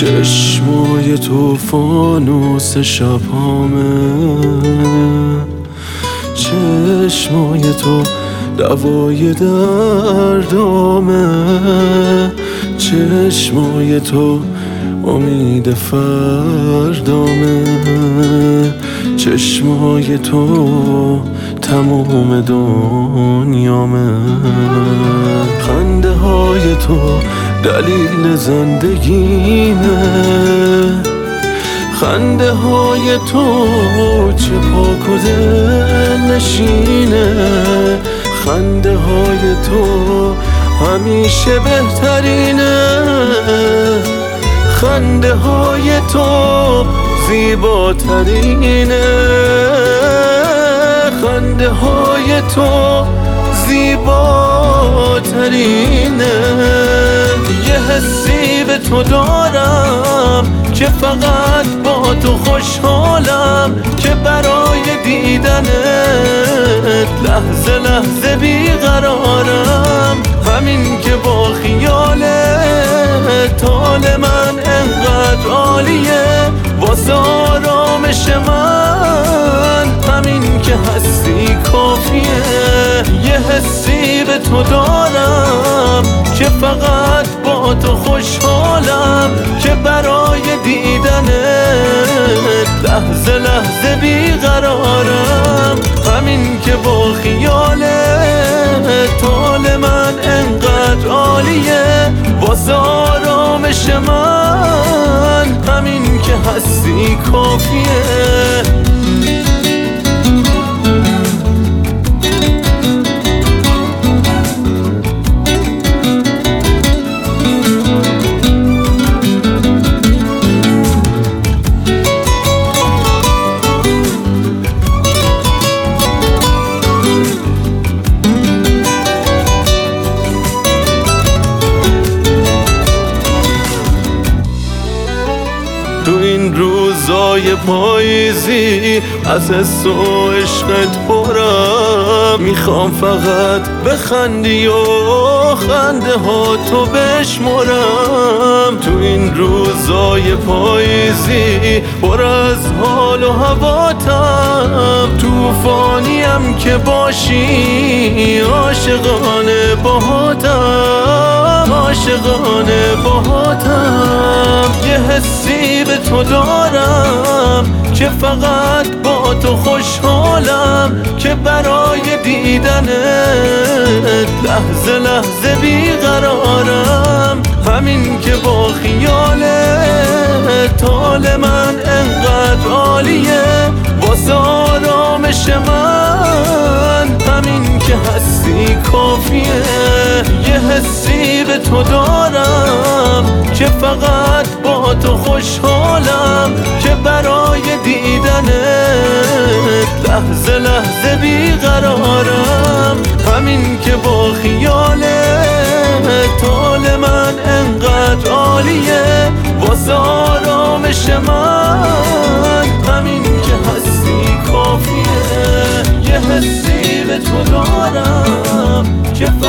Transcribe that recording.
چشمای تو فانوس شبامه، چشمای تو دوای دردامه، چشمای تو امید فردامه، چشمای تو تموم دنیامه، خنده های تو دلیل زندگیمه، خنده های تو چه پاک و دلنشینه، خنده های تو همیشه بهترینه، خنده های تو زیباترینه، خنده های تو زیباترینه. یه حسی به تو دارم که فقط با تو خوشحالم، که برای دیدنت لحظه لحظه بیقرارم، همین که با خیالت حال من انقدر عالیه، واسه آرامش من همین که هستی کافیه. یه حسی به تو دارم که فقط با تو خوشحالم، که برای دیدنت لحظه لحظه بیقرارم، همین که با خیالت حال من انقدر عالیه، واسه آرامش من همین که هستی کافیه. تو این روزای پاییزی از حس و عشقت پرم، میخوام فقط بخندی و خنده ها تو بشمرم. تو این روزای پاییزی پر از حال و هواتم، توفانیم که باشی عاشقانه باهاتم، عاشقانه باهاتم. یه حسی به تو دارم که فقط با تو خوشحالم، که برای دیدنت لحظه لحظه بیقرارم، همین که با خیالت حال من انقدر عالیه، واسه آرامش من همین که هستی کافیه. یه حسی به تو دارم که فقط با تو خوشحالم، که برای دیدنت لحظه لحظه بیقرارم، همین که با خیالت حال من انقدر عالیه، واسه آرامش من همین که هستی کافیه. یه حسی به تو دارم که